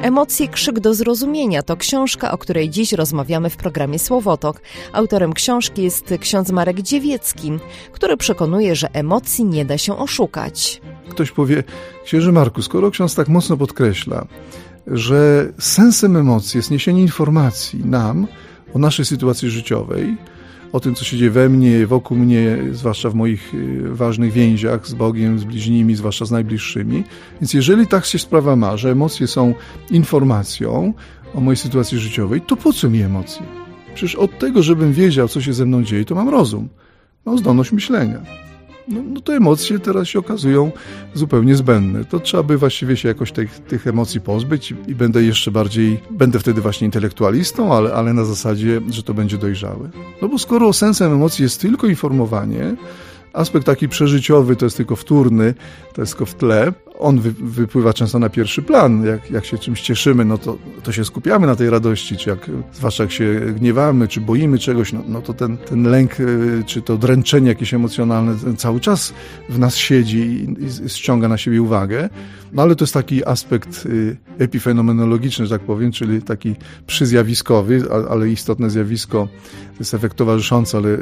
Emocje, krzyk do zrozumienia to książka, o której dziś rozmawiamy w programie Słowotok. Autorem książki jest ksiądz Marek Dziewiecki, który przekonuje, że emocji nie da się oszukać. Ktoś powie, księże Marku, skoro ksiądz tak mocno podkreśla, że sensem emocji jest niesienie informacji nam o naszej sytuacji życiowej, o tym, co się dzieje we mnie, wokół mnie, zwłaszcza w moich ważnych więziach z Bogiem, z bliźnimi, zwłaszcza z najbliższymi. Więc jeżeli tak się sprawa ma, że emocje są informacją o mojej sytuacji życiowej, to po co mi emocje? Przecież od tego, żebym wiedział, co się ze mną dzieje, to mam rozum, mam zdolność myślenia. No te emocje teraz się okazują zupełnie zbędne. To trzeba by właściwie się jakoś tych emocji pozbyć i będę wtedy właśnie intelektualistą, ale na zasadzie, że to będzie dojrzałe. No bo skoro sensem emocji jest tylko informowanie, aspekt taki przeżyciowy to jest tylko wtórny, to jest tylko w tle, on wypływa często na pierwszy plan. Jak się czymś cieszymy, no to się skupiamy na tej radości, czy zwłaszcza jak się gniewamy, czy boimy czegoś, no to ten lęk, czy to dręczenie jakieś emocjonalne cały czas w nas siedzi i ściąga na siebie uwagę. No ale to jest taki aspekt epifenomenologiczny, że tak powiem, czyli taki przyzjawiskowy, ale istotne zjawisko, to jest efekt towarzyszący, ale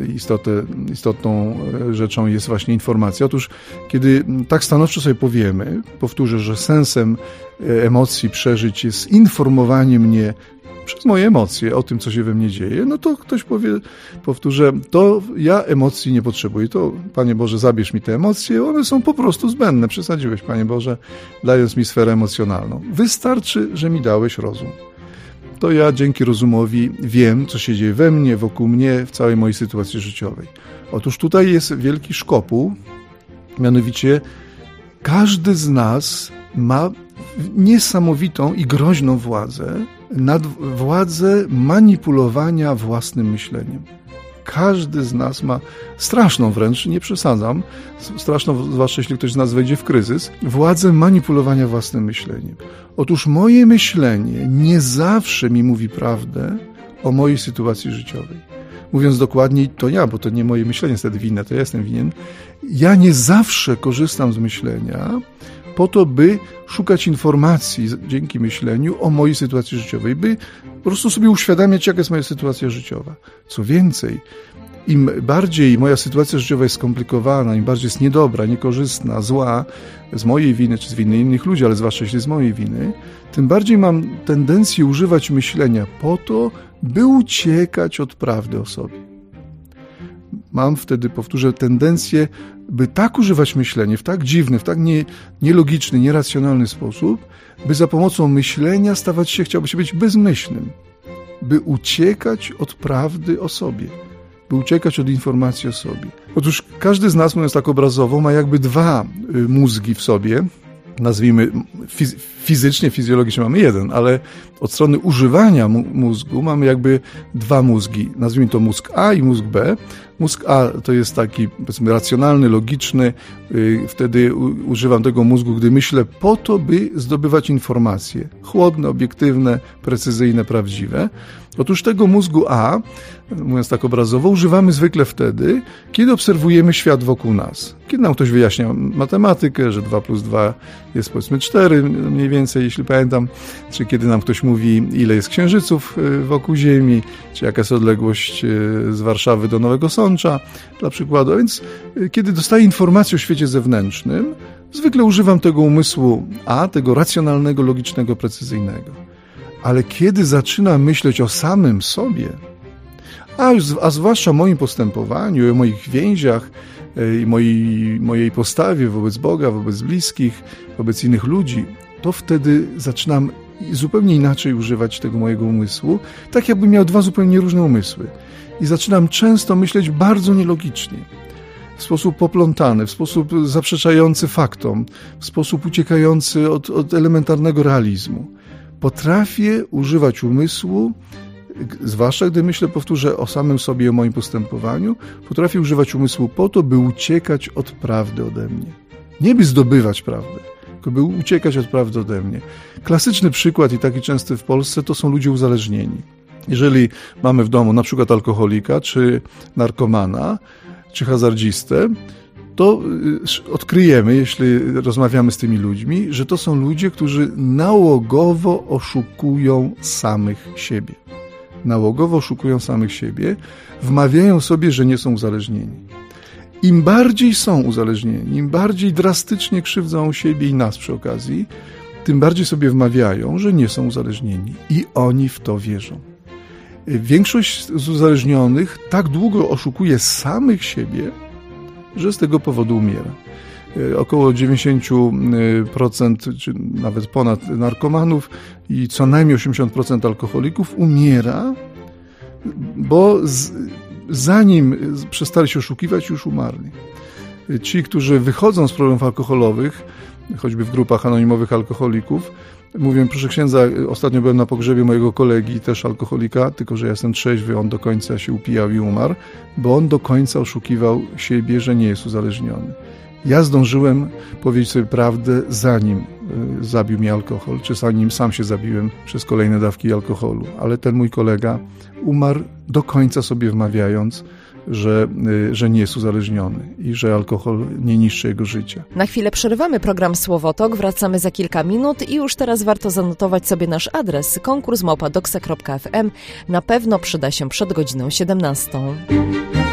istotną rzeczą jest właśnie informacja. Otóż, kiedy tak stanowczo sobie powiemy, powtórzę, że sensem emocji, przeżyć jest informowanie mnie przez moje emocje o tym, co się we mnie dzieje, no to ktoś powtórzę, to ja emocji nie potrzebuję. To, Panie Boże, zabierz mi te emocje, one są po prostu zbędne. Przesadziłeś, Panie Boże, dając mi sferę emocjonalną. Wystarczy, że mi dałeś rozum. To ja dzięki rozumowi wiem, co się dzieje we mnie, wokół mnie, w całej mojej sytuacji życiowej. Otóż tutaj jest wielki szkopuł, mianowicie każdy z nas ma niesamowitą i groźną władzę manipulowania własnym myśleniem. Każdy z nas ma straszną wręcz, nie przesadzam, straszną, zwłaszcza jeśli ktoś z nas wejdzie w kryzys, władzę manipulowania własnym myśleniem. Otóż moje myślenie nie zawsze mi mówi prawdę o mojej sytuacji życiowej. Mówiąc dokładniej, to ja, bo to nie moje myślenie jest wtedy winne, to ja jestem winien. Ja nie zawsze korzystam z myślenia po to, by szukać informacji dzięki myśleniu o mojej sytuacji życiowej, by po prostu sobie uświadamiać, jaka jest moja sytuacja życiowa. Co więcej, im bardziej moja sytuacja życiowa jest skomplikowana, im bardziej jest niedobra, niekorzystna, zła, z mojej winy czy z winy innych ludzi, ale zwłaszcza jeśli z mojej winy, tym bardziej mam tendencję używać myślenia po to, by uciekać od prawdy o sobie. Mam wtedy, powtórzę, tendencję, by tak używać myślenia w tak dziwny, w tak nielogiczny, nieracjonalny sposób, by za pomocą myślenia chciałby się być bezmyślnym, by uciekać od prawdy o sobie, by uciekać od informacji o sobie. Otóż każdy z nas, mówiąc tak obrazowo, ma jakby dwa mózgi w sobie, nazwijmy fizycznie, fizjologicznie mamy jeden, ale od strony używania mózgu mamy jakby dwa mózgi. Nazwijmy to mózg A i mózg B. Mózg A to jest taki, powiedzmy, racjonalny, logiczny. Wtedy używam tego mózgu, gdy myślę po to, by zdobywać informacje. Chłodne, obiektywne, precyzyjne, prawdziwe. Otóż tego mózgu A, mówiąc tak obrazowo, używamy zwykle wtedy, kiedy obserwujemy świat wokół nas. Kiedy nam ktoś wyjaśnia matematykę, że 2 + 2 jest, powiedzmy, 4, mniej więcej, jeśli pamiętam, czy kiedy nam ktoś mówi, ile jest księżyców wokół Ziemi, czy jaka jest odległość z Warszawy do Nowego Sącza, dla przykładu. A więc kiedy dostaję informacje o świecie zewnętrznym, zwykle używam tego umysłu A, tego racjonalnego, logicznego, precyzyjnego. Ale kiedy zaczynam myśleć o samym sobie, a zwłaszcza o moim postępowaniu, o moich więziach i mojej postawie wobec Boga, wobec bliskich, wobec innych ludzi, to wtedy zaczynam zupełnie inaczej używać tego mojego umysłu, tak jakbym miał dwa zupełnie różne umysły. I zaczynam często myśleć bardzo nielogicznie, w sposób poplątany, w sposób zaprzeczający faktom, w sposób uciekający od elementarnego realizmu. Potrafię używać umysłu, zwłaszcza gdy myślę, powtórzę, o samym sobie i o moim postępowaniu, potrafię używać umysłu po to, by uciekać od prawdy ode mnie. Nie by zdobywać prawdy, tylko by uciekać od prawdy ode mnie. Klasyczny przykład i taki częsty w Polsce to są ludzie uzależnieni. Jeżeli mamy w domu na przykład alkoholika, czy narkomana, czy hazardzistę, to odkryjemy, jeśli rozmawiamy z tymi ludźmi, że to są ludzie, którzy nałogowo oszukują samych siebie. Nałogowo oszukują samych siebie, wmawiają sobie, że nie są uzależnieni. Im bardziej są uzależnieni, im bardziej drastycznie krzywdzą siebie i nas przy okazji, tym bardziej sobie wmawiają, że nie są uzależnieni. I oni w to wierzą. Większość z uzależnionych tak długo oszukuje samych siebie, że z tego powodu umiera. Około 90% czy nawet ponad narkomanów i co najmniej 80% alkoholików umiera, bo zanim przestali się oszukiwać, już umarli. Ci, którzy wychodzą z problemów alkoholowych, choćby w grupach anonimowych alkoholików, mówię, proszę księdza, ostatnio byłem na pogrzebie mojego kolegi, też alkoholika, tylko że ja jestem trzeźwy, on do końca się upijał i umarł, bo on do końca oszukiwał siebie, że nie jest uzależniony. Ja zdążyłem powiedzieć sobie prawdę, zanim zabił mnie alkohol, czy zanim sam się zabiłem przez kolejne dawki alkoholu. Ale ten mój kolega umarł do końca sobie wmawiając, że nie jest uzależniony i że alkohol nie niszczy jego życia. Na chwilę przerywamy program Słowotok, wracamy za kilka minut i już teraz warto zanotować sobie nasz adres konkurs@doxa.fm. Na pewno przyda się przed godziną 17.